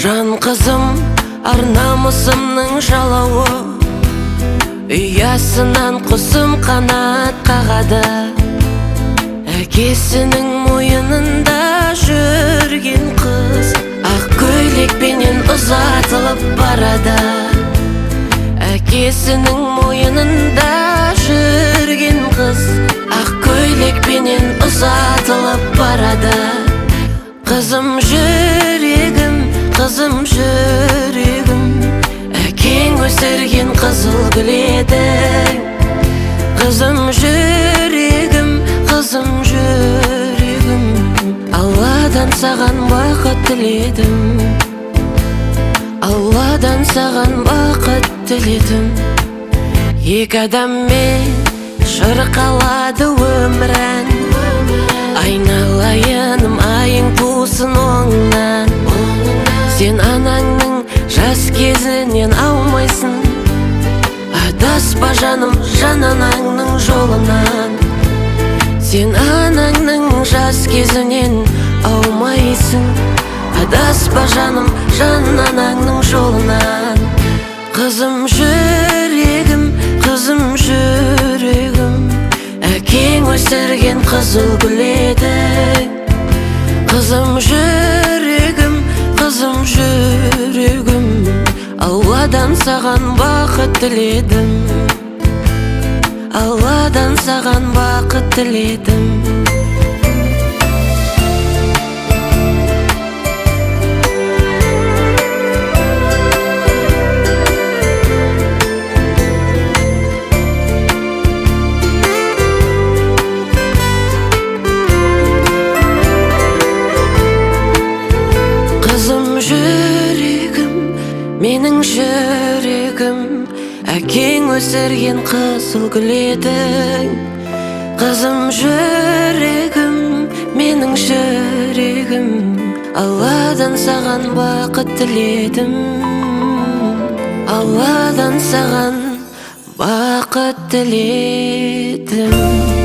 Жан қызым, ар намысымның жалауы, ұясынан құсым қанат қағады. Әкесінің мойынында жүрген қыз ақ көйлекпенен ұзатылып барады. Әкесінің мойынында жүрген қыз ақ көйлекпенен ұзатылып барады. Қызым жүрегім, қызым жүрегім, әкең өсірген қызыл гүл едің. Қызым жүрегім, қызым жүрегім, Алладан саған бақыт тіледім. Алладан саған бақыт тіледім. Екі адаммен шырқалады өмірін, айналайыным айың тусын оңнан. Сен анаңның жас кезінен аумайсың, адаспа жаным жан анаңның жолынан. Сен анаңның жас кезінен аумайсың, адаспа жаным жан анаңның жолынан. Қызым жүрегім, қызым жүрегім, әкең өсірген қызыл гүл едің. Қызым жүрегім, қызым жүрегім, Алладан саған бақыт тіледім. Алладан саған бақыт тіледім. Менің жүрегім, әкең өсірген қызыл гүл едің. Қызым жүрегім, менің жүрегім, Алладан саған бақыт тіледім. Алладан саған бақыт тіледім.